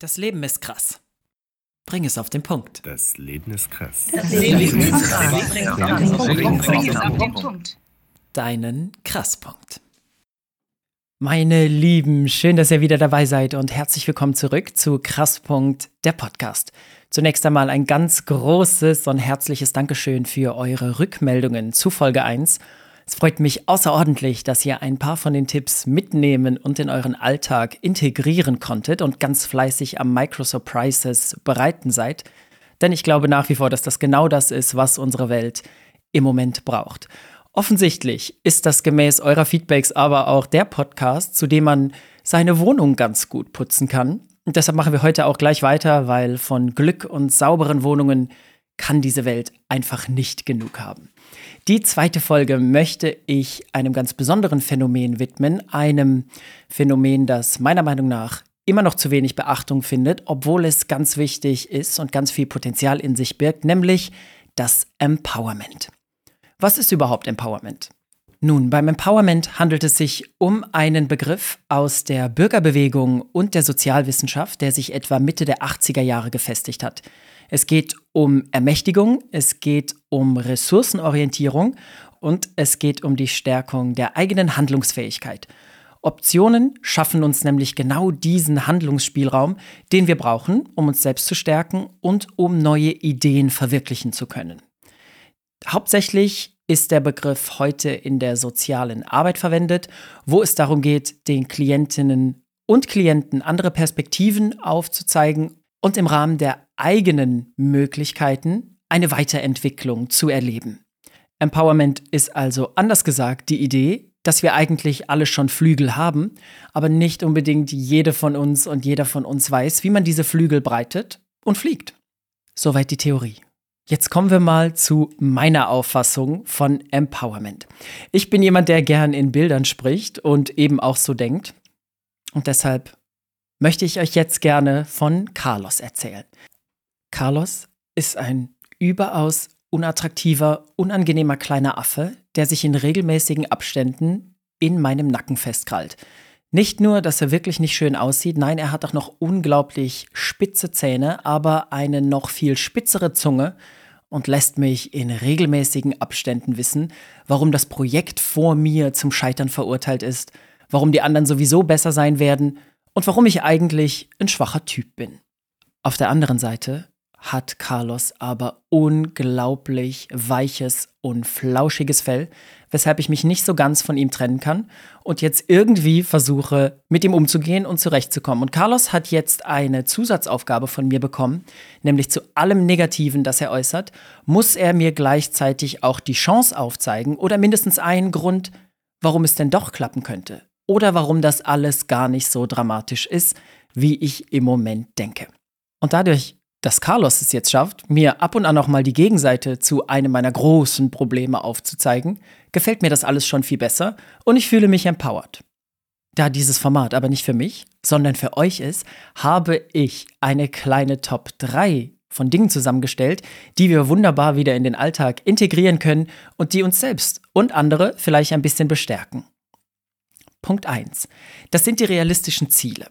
Das Leben ist krass. Bring es auf den Punkt. Das Leben ist krass. Deinen Krasspunkt. Meine Lieben, schön, dass ihr wieder dabei seid und herzlich willkommen zurück zu Krasspunkt, der Podcast. Zunächst einmal ein ganz großes und herzliches Dankeschön für eure Rückmeldungen zu Folge 1. Es freut mich außerordentlich, dass ihr ein paar von den Tipps mitnehmen und in euren Alltag integrieren konntet und ganz fleißig am Micro-Surprises bereiten seid. Denn ich glaube nach wie vor, dass das genau das ist, was unsere Welt im Moment braucht. Offensichtlich ist das gemäß eurer Feedbacks aber auch der Podcast, zu dem man seine Wohnung ganz gut putzen kann. Und deshalb machen wir heute auch gleich weiter, weil von Glück und sauberen Wohnungen kann diese Welt einfach nicht genug haben. Die zweite Folge möchte ich einem ganz besonderen Phänomen widmen, einem Phänomen, das meiner Meinung nach immer noch zu wenig Beachtung findet, obwohl es ganz wichtig ist und ganz viel Potenzial in sich birgt, nämlich das Empowerment. Was ist überhaupt Empowerment? Nun, beim Empowerment handelt es sich um einen Begriff aus der Bürgerbewegung und der Sozialwissenschaft, der sich etwa Mitte der 80er Jahre gefestigt hat. Es geht um Ermächtigung, es geht um Ressourcenorientierung und es geht um die Stärkung der eigenen Handlungsfähigkeit. Optionen schaffen uns nämlich genau diesen Handlungsspielraum, den wir brauchen, um uns selbst zu stärken und um neue Ideen verwirklichen zu können. Hauptsächlich ist der Begriff heute in der sozialen Arbeit verwendet, wo es darum geht, den Klientinnen und Klienten andere Perspektiven aufzuzeigen und im Rahmen der eigenen Möglichkeiten eine Weiterentwicklung zu erleben. Empowerment ist also anders gesagt die Idee, dass wir eigentlich alle schon Flügel haben, aber nicht unbedingt jede von uns und jeder von uns weiß, wie man diese Flügel breitet und fliegt. Soweit die Theorie. Jetzt kommen wir mal zu meiner Auffassung von Empowerment. Ich bin jemand, der gern in Bildern spricht und eben auch so denkt. Und deshalb möchte ich euch jetzt gerne von Carlos erzählen. Carlos ist ein überaus unattraktiver, unangenehmer kleiner Affe, der sich in regelmäßigen Abständen in meinem Nacken festkrallt. Nicht nur, dass er wirklich nicht schön aussieht, nein, er hat auch noch unglaublich spitze Zähne, aber eine noch viel spitzere Zunge und lässt mich in regelmäßigen Abständen wissen, warum das Projekt vor mir zum Scheitern verurteilt ist, warum die anderen sowieso besser sein werden und warum ich eigentlich ein schwacher Typ bin. Auf der anderen Seite hat Carlos aber unglaublich weiches und flauschiges Fell, weshalb ich mich nicht so ganz von ihm trennen kann und jetzt irgendwie versuche, mit ihm umzugehen und zurechtzukommen. Und Carlos hat jetzt eine Zusatzaufgabe von mir bekommen, nämlich zu allem Negativen, das er äußert, muss er mir gleichzeitig auch die Chance aufzeigen oder mindestens einen Grund, warum es denn doch klappen könnte oder warum das alles gar nicht so dramatisch ist, wie ich im Moment denke. Und dadurch, dass Carlos es jetzt schafft, mir ab und an auch mal die Gegenseite zu einem meiner großen Probleme aufzuzeigen, gefällt mir das alles schon viel besser und ich fühle mich empowered. Da dieses Format aber nicht für mich, sondern für euch ist, habe ich eine kleine Top 3 von Dingen zusammengestellt, die wir wunderbar wieder in den Alltag integrieren können und die uns selbst und andere vielleicht ein bisschen bestärken. Punkt 1. Das sind die realistischen Ziele.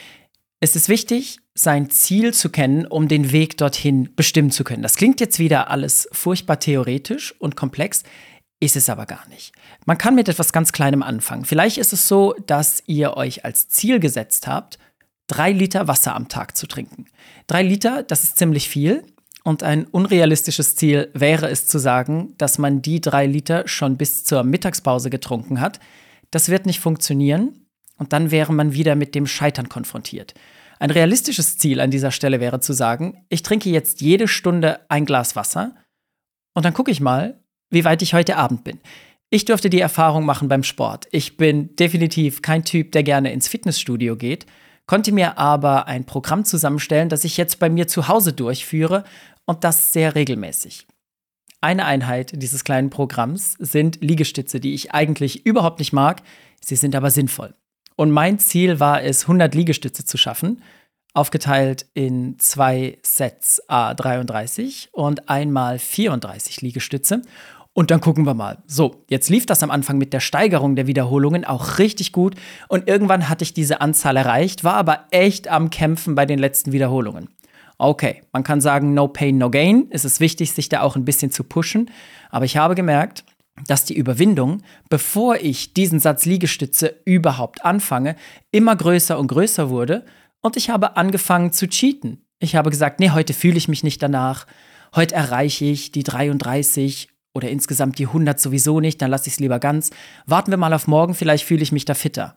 Es ist wichtig, sein Ziel zu kennen, um den Weg dorthin bestimmen zu können. Das klingt jetzt wieder alles furchtbar theoretisch und komplex, ist es aber gar nicht. Man kann mit etwas ganz Kleinem anfangen. Vielleicht ist es so, dass ihr euch als Ziel gesetzt habt, 3 Liter Wasser am Tag zu trinken. 3 Liter, das ist ziemlich viel. Und ein unrealistisches Ziel wäre es zu sagen, dass man die 3 Liter schon bis zur Mittagspause getrunken hat. Das wird nicht funktionieren. Und dann wäre man wieder mit dem Scheitern konfrontiert. Ein realistisches Ziel an dieser Stelle wäre zu sagen, ich trinke jetzt jede Stunde ein Glas Wasser und dann gucke ich mal, wie weit ich heute Abend bin. Ich durfte die Erfahrung machen beim Sport. Ich bin definitiv kein Typ, der gerne ins Fitnessstudio geht, konnte mir aber ein Programm zusammenstellen, das ich jetzt bei mir zu Hause durchführe und das sehr regelmäßig. Eine Einheit dieses kleinen Programms sind Liegestütze, die ich eigentlich überhaupt nicht mag, sie sind aber sinnvoll. Und mein Ziel war es, 100 Liegestütze zu schaffen, aufgeteilt in 2 Sets à 33 und einmal 34 Liegestütze. und dann gucken wir mal. So, jetzt lief das am Anfang mit der Steigerung der Wiederholungen auch richtig gut und irgendwann hatte ich diese Anzahl erreicht, war aber echt am Kämpfen bei den letzten Wiederholungen. Okay, man kann sagen, no pain, no gain. Es ist wichtig, sich da auch ein bisschen zu pushen. Aber ich habe gemerkt, dass die Überwindung, bevor ich diesen Satz Liegestütze überhaupt anfange, immer größer und größer wurde. Und ich habe angefangen zu cheaten. Ich habe gesagt, nee, heute fühle ich mich nicht danach. Heute erreiche ich die 33 oder insgesamt die 100 sowieso nicht, dann lasse ich es lieber ganz. Warten wir mal auf morgen, vielleicht fühle ich mich da fitter.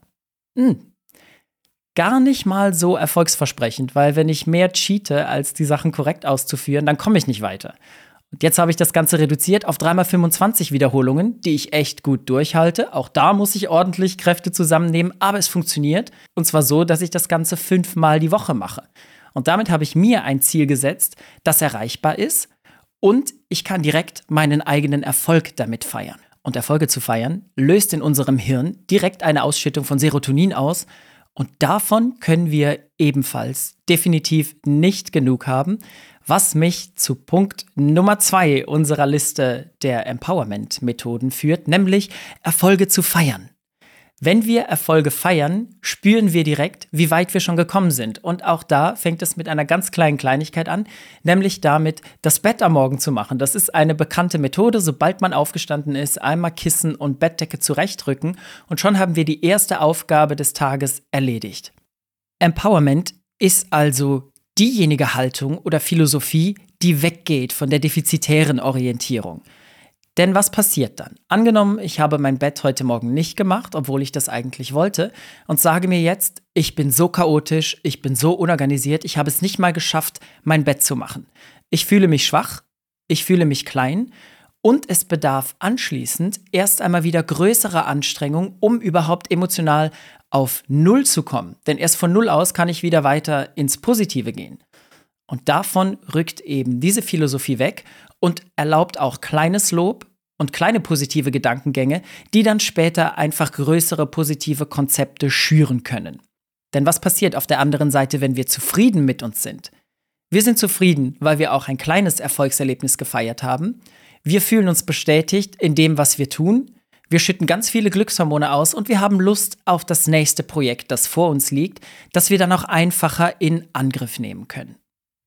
Gar nicht mal so erfolgsversprechend, weil wenn ich mehr cheate, als die Sachen korrekt auszuführen, dann komme ich nicht weiter. Und jetzt habe ich das Ganze reduziert auf 3x25 Wiederholungen, die ich echt gut durchhalte. Auch da muss ich ordentlich Kräfte zusammennehmen, aber es funktioniert. Und zwar so, dass ich das Ganze 5-mal die Woche mache. Und damit habe ich mir ein Ziel gesetzt, das erreichbar ist. Und ich kann direkt meinen eigenen Erfolg damit feiern. Und Erfolge zu feiern, löst in unserem Hirn direkt eine Ausschüttung von Serotonin aus. Und davon können wir ebenfalls definitiv nicht genug haben, was mich zu Punkt Nummer 2 unserer Liste der Empowerment-Methoden führt, nämlich Erfolge zu feiern. Wenn wir Erfolge feiern, spüren wir direkt, wie weit wir schon gekommen sind. Und auch da fängt es mit einer ganz kleinen Kleinigkeit an, nämlich damit, das Bett am Morgen zu machen. Das ist eine bekannte Methode. Sobald man aufgestanden ist, einmal Kissen und Bettdecke zurechtrücken und schon haben wir die erste Aufgabe des Tages erledigt. Empowerment ist also diejenige Haltung oder Philosophie, die weggeht von der defizitären Orientierung. Denn was passiert dann? Angenommen, ich habe mein Bett heute Morgen nicht gemacht, obwohl ich das eigentlich wollte, und sage mir jetzt, ich bin so chaotisch, ich bin so unorganisiert, ich habe es nicht mal geschafft, mein Bett zu machen. Ich fühle mich schwach, ich fühle mich klein und es bedarf anschließend erst einmal wieder größerer Anstrengung, um überhaupt emotional auf Null zu kommen. Denn erst von Null aus kann ich wieder weiter ins Positive gehen. Und davon rückt eben diese Philosophie weg und erlaubt auch kleines Lob und kleine positive Gedankengänge, die dann später einfach größere positive Konzepte schüren können. Denn was passiert auf der anderen Seite, wenn wir zufrieden mit uns sind? Wir sind zufrieden, weil wir auch ein kleines Erfolgserlebnis gefeiert haben. Wir fühlen uns bestätigt in dem, was wir tun. Wir schütten ganz viele Glückshormone aus und wir haben Lust auf das nächste Projekt, das vor uns liegt, das wir dann auch einfacher in Angriff nehmen können.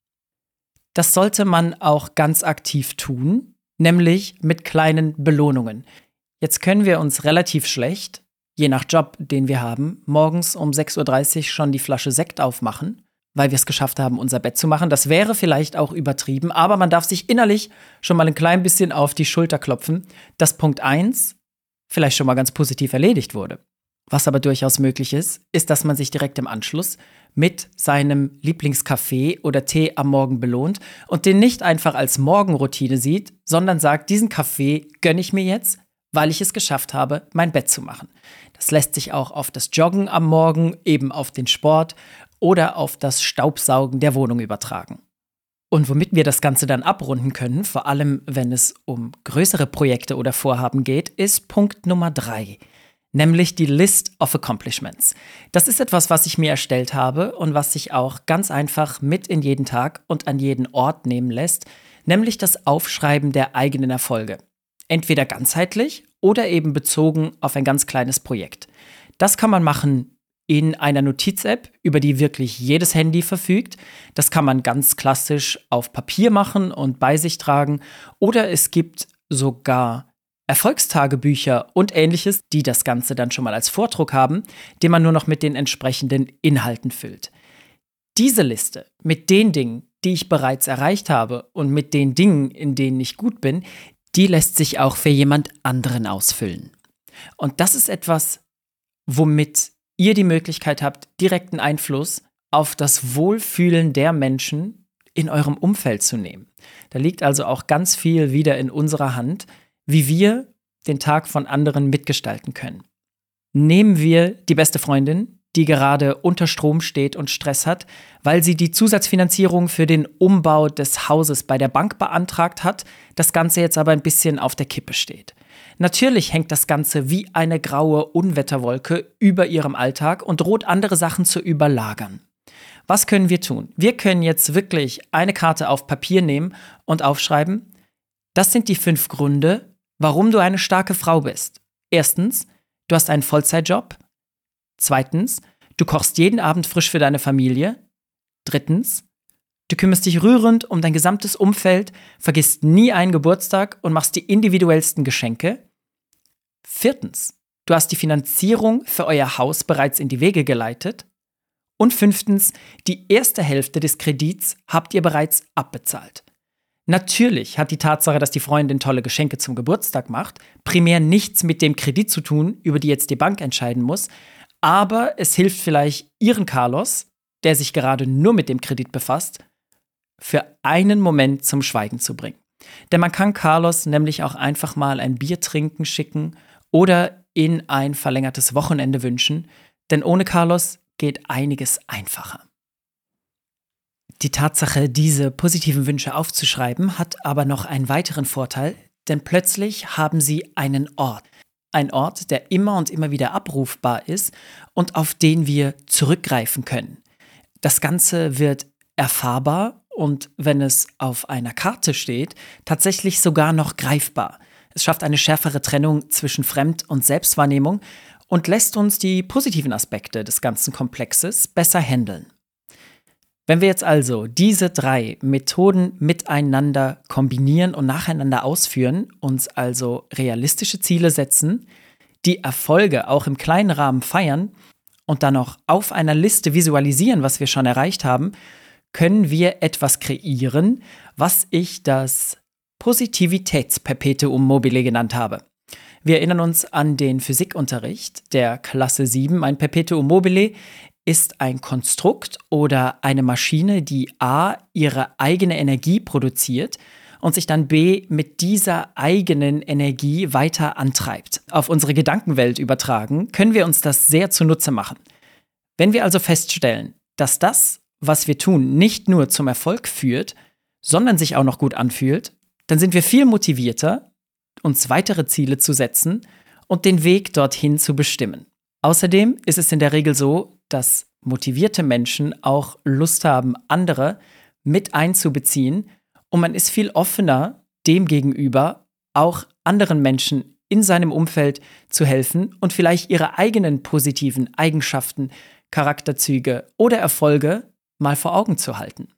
Das sollte man auch ganz aktiv tun, nämlich mit kleinen Belohnungen. Jetzt können wir uns relativ schlecht, je nach Job, den wir haben, morgens um 6:30 Uhr schon die Flasche Sekt aufmachen, weil wir es geschafft haben, unser Bett zu machen. Das wäre vielleicht auch übertrieben, aber man darf sich innerlich schon mal ein klein bisschen auf die Schulter klopfen, dass Punkt 1 vielleicht schon mal ganz positiv erledigt wurde. Was aber durchaus möglich ist, dass man sich direkt im Anschluss mit seinem Lieblingskaffee oder Tee am Morgen belohnt und den nicht einfach als Morgenroutine sieht, sondern sagt, diesen Kaffee gönne ich mir jetzt, weil ich es geschafft habe, mein Bett zu machen. Das lässt sich auch auf das Joggen am Morgen, eben auf den Sport oder auf das Staubsaugen der Wohnung übertragen. Und womit wir das Ganze dann abrunden können, vor allem wenn es um größere Projekte oder Vorhaben geht, ist Punkt Nummer 3. Nämlich die List of Accomplishments. Das ist etwas, was ich mir erstellt habe und was sich auch ganz einfach mit in jeden Tag und an jeden Ort nehmen lässt, nämlich das Aufschreiben der eigenen Erfolge. Entweder ganzheitlich oder eben bezogen auf ein ganz kleines Projekt. Das kann man machen in einer Notiz-App, über die wirklich jedes Handy verfügt. Das kann man ganz klassisch auf Papier machen und bei sich tragen. Oder es gibt sogar Erfolgstagebücher und Ähnliches, die das Ganze dann schon mal als Vordruck haben, den man nur noch mit den entsprechenden Inhalten füllt. Diese Liste mit den Dingen, die ich bereits erreicht habe und mit den Dingen, in denen ich gut bin, die lässt sich auch für jemand anderen ausfüllen. Und das ist etwas, womit ihr die Möglichkeit habt, direkten Einfluss auf das Wohlfühlen der Menschen in eurem Umfeld zu nehmen. Da liegt also auch ganz viel wieder in unserer Hand, wie wir den Tag von anderen mitgestalten können. Nehmen wir die beste Freundin, die gerade unter Strom steht und Stress hat, weil sie die Zusatzfinanzierung für den Umbau des Hauses bei der Bank beantragt hat, das Ganze jetzt aber ein bisschen auf der Kippe steht. Natürlich hängt das Ganze wie eine graue Unwetterwolke über ihrem Alltag und droht andere Sachen zu überlagern. Was können wir tun? Wir können jetzt wirklich eine Karte auf Papier nehmen und aufschreiben, das sind die 5 Gründe, warum du eine starke Frau bist. Erstens, du hast einen Vollzeitjob. Zweitens, du kochst jeden Abend frisch für deine Familie. Drittens, du kümmerst dich rührend um dein gesamtes Umfeld, vergisst nie einen Geburtstag und machst die individuellsten Geschenke. Viertens, du hast die Finanzierung für euer Haus bereits in die Wege geleitet. Und fünftens, die erste Hälfte des Kredits habt ihr bereits abbezahlt. Natürlich hat die Tatsache, dass die Freundin tolle Geschenke zum Geburtstag macht, primär nichts mit dem Kredit zu tun, über die jetzt die Bank entscheiden muss, aber es hilft vielleicht Ihren Carlos, der sich gerade nur mit dem Kredit befasst, für einen Moment zum Schweigen zu bringen. Denn man kann Carlos nämlich auch einfach mal ein Bier trinken schicken oder in ein verlängertes Wochenende wünschen, denn ohne Carlos geht einiges einfacher. Die Tatsache, diese positiven Wünsche aufzuschreiben, hat aber noch einen weiteren Vorteil, denn plötzlich haben Sie einen Ort. Ein Ort, der immer und immer wieder abrufbar ist und auf den wir zurückgreifen können. Das Ganze wird erfahrbar und wenn es auf einer Karte steht, tatsächlich sogar noch greifbar. Es schafft eine schärfere Trennung zwischen Fremd- und Selbstwahrnehmung und lässt uns die positiven Aspekte des ganzen Komplexes besser handeln. Wenn wir jetzt also diese 3 Methoden miteinander kombinieren und nacheinander ausführen, uns also realistische Ziele setzen, die Erfolge auch im kleinen Rahmen feiern und dann noch auf einer Liste visualisieren, was wir schon erreicht haben, können wir etwas kreieren, was ich das Positivitätsperpetuum mobile genannt habe. Wir erinnern uns an den Physikunterricht der Klasse 7. Ein Perpetuum mobile ist ein Konstrukt oder eine Maschine, die a. ihre eigene Energie produziert und sich dann b. mit dieser eigenen Energie weiter antreibt. Auf unsere Gedankenwelt übertragen, können wir uns das sehr zunutze machen. Wenn wir also feststellen, dass das, was wir tun, nicht nur zum Erfolg führt, sondern sich auch noch gut anfühlt, dann sind wir viel motivierter, uns weitere Ziele zu setzen und den Weg dorthin zu bestimmen. Außerdem ist es in der Regel so, dass motivierte Menschen auch Lust haben, andere mit einzubeziehen und man ist viel offener dem gegenüber, auch anderen Menschen in seinem Umfeld zu helfen und vielleicht ihre eigenen positiven Eigenschaften, Charakterzüge oder Erfolge mal vor Augen zu halten.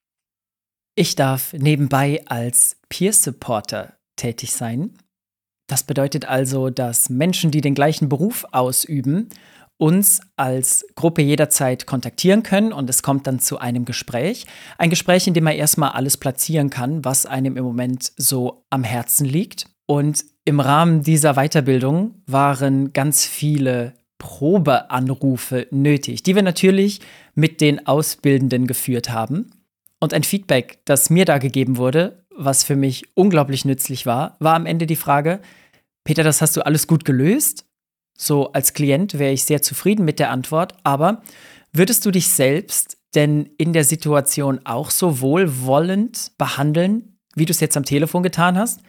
Ich darf nebenbei als Peer Supporter tätig sein. Das bedeutet also, dass Menschen, die den gleichen Beruf ausüben, uns als Gruppe jederzeit kontaktieren können und es kommt dann zu einem Gespräch. Ein Gespräch, in dem man erstmal alles platzieren kann, was einem im Moment so am Herzen liegt. Und im Rahmen dieser Weiterbildung waren ganz viele Probeanrufe nötig, die wir natürlich mit den Ausbildenden geführt haben. Und ein Feedback, das mir da gegeben wurde, was für mich unglaublich nützlich war, war am Ende die Frage: Peter, das hast du alles gut gelöst? So als Klient wäre ich sehr zufrieden mit der Antwort, aber würdest du dich selbst denn in der Situation auch so wohlwollend behandeln, wie du es jetzt am Telefon getan hast?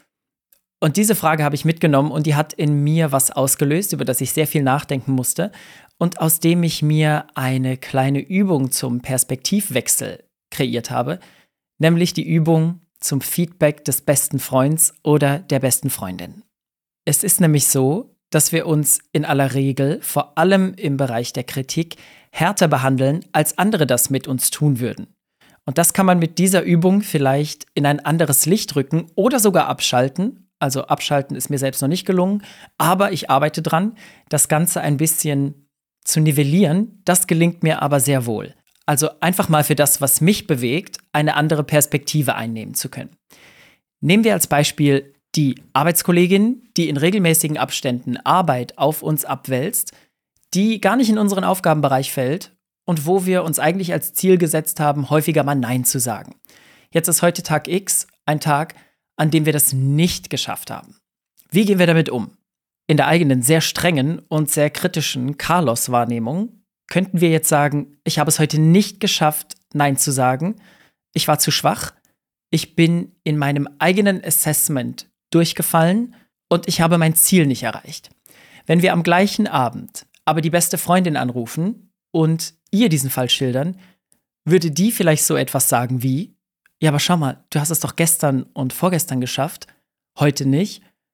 Und diese Frage habe ich mitgenommen und die hat in mir was ausgelöst, über das ich sehr viel nachdenken musste und aus dem ich mir eine kleine Übung zum Perspektivwechsel kreiert habe, nämlich die Übung zum Feedback des besten Freunds oder der besten Freundin. Es ist nämlich so, dass wir uns in aller Regel, vor allem im Bereich der Kritik, härter behandeln, als andere das mit uns tun würden. Und das kann man mit dieser Übung vielleicht in ein anderes Licht rücken oder sogar abschalten. Also abschalten ist mir selbst noch nicht gelungen, aber ich arbeite dran, das Ganze ein bisschen zu nivellieren. Das gelingt mir aber sehr wohl. Also einfach mal für das, was mich bewegt, eine andere Perspektive einnehmen zu können. Nehmen wir als Beispiel die Arbeitskollegin, die in regelmäßigen Abständen Arbeit auf uns abwälzt, die gar nicht in unseren Aufgabenbereich fällt und wo wir uns eigentlich als Ziel gesetzt haben, häufiger mal Nein zu sagen. Jetzt ist heute Tag X, ein Tag, an dem wir das nicht geschafft haben. Wie gehen wir damit um? In der eigenen sehr strengen und sehr kritischen Carlos-Wahrnehmung könnten wir jetzt sagen, ich habe es heute nicht geschafft, Nein zu sagen, ich war zu schwach, ich bin in meinem eigenen Assessment durchgefallen und ich habe mein Ziel nicht erreicht. Wenn wir am gleichen Abend aber die beste Freundin anrufen und ihr diesen Fall schildern, würde die vielleicht so etwas sagen wie: Ja, aber schau mal, du hast es doch gestern und vorgestern geschafft, heute nicht.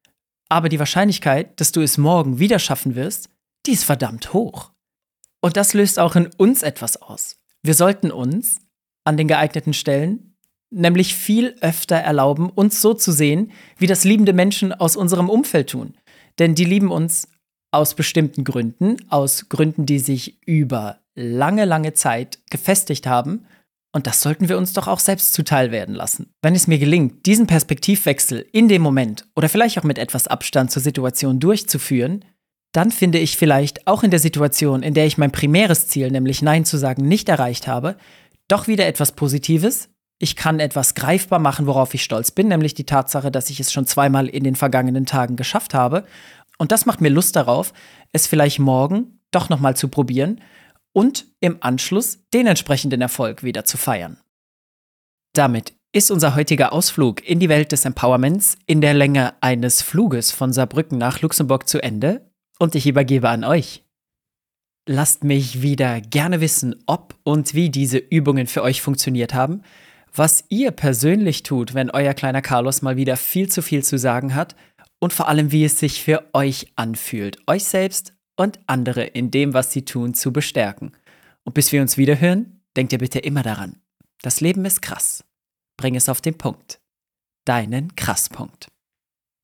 Aber die Wahrscheinlichkeit, dass du es morgen wieder schaffen wirst, die ist verdammt hoch. Und das löst auch in uns etwas aus. Wir sollten uns an den geeigneten Stellen nämlich viel öfter erlauben, uns so zu sehen, wie das liebende Menschen aus unserem Umfeld tun. Denn die lieben uns aus bestimmten Gründen, aus Gründen, die sich über lange, lange Zeit gefestigt haben. Und das sollten wir uns doch auch selbst zuteil werden lassen. Wenn es mir gelingt, diesen Perspektivwechsel in dem Moment oder vielleicht auch mit etwas Abstand zur Situation durchzuführen, dann finde ich vielleicht auch in der Situation, in der ich mein primäres Ziel, nämlich Nein zu sagen, nicht erreicht habe, doch wieder etwas Positives. Ich kann etwas greifbar machen, worauf ich stolz bin, nämlich die Tatsache, dass ich es schon zweimal in den vergangenen Tagen geschafft habe. Und das macht mir Lust darauf, es vielleicht morgen doch nochmal zu probieren und im Anschluss den entsprechenden Erfolg wieder zu feiern. Damit ist unser heutiger Ausflug in die Welt des Empowerments in der Länge eines Fluges von Saarbrücken nach Luxemburg zu Ende und ich übergebe an euch. Lasst mich wieder gerne wissen, ob und wie diese Übungen für euch funktioniert haben, was ihr persönlich tut, wenn euer kleiner Carlos mal wieder viel zu sagen hat und vor allem, wie es sich für euch anfühlt, euch selbst und andere in dem, was sie tun, zu bestärken. Und bis wir uns wieder hören, denkt ihr bitte immer daran, das Leben ist krass. Bring es auf den Punkt. Deinen Krasspunkt.